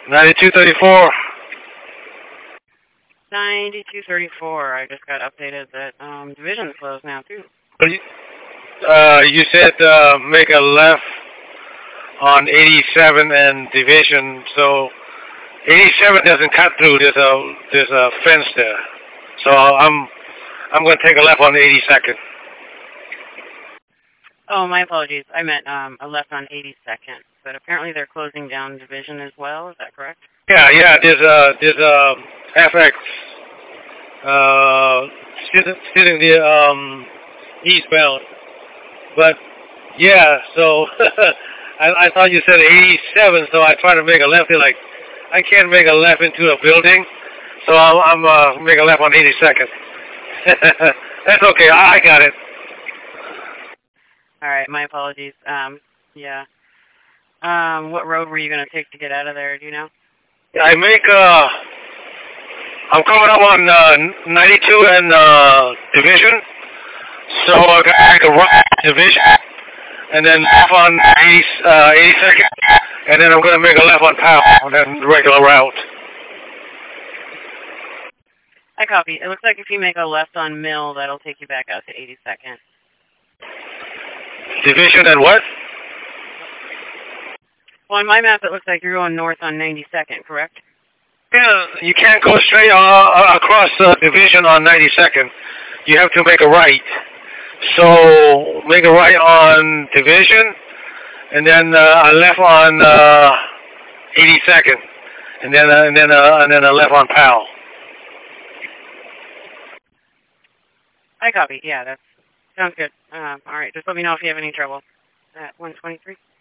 9234. 9234. I just got updated that division's closed now too. You said make a left on 87 and division, so 87 doesn't cut through. There's a fence there, so I'm going to take a left on 82nd. Oh, my apologies. I meant a left on 82nd, but apparently they're closing down division as well. Is that correct? Yeah. There's a FX sitting the eastbound, but yeah. So I thought you said 87, so I tried to make a left. Like I can't make a left into a building, so I'm make a left on 82nd. That's okay. I got it. All right. My apologies. Yeah. What road were you going to take to get out of there? Do you know? I'm coming up on 92 and division, so I got a right division, and then left on 82nd, and then I'm going to make a left on Powell, and then regular route. I copy. It looks like if you make a left on Mill, that'll take you back out to 82nd. Division and what? Well, on my map, it looks like you're going north on 92nd, correct? Yeah, you can't go straight across the division on 92nd. You have to make a right. So make a right on division, and then a left on 82nd, and then a left on Powell. I copy. Yeah, that sounds good. All right, just let me know if you have any trouble. At 123.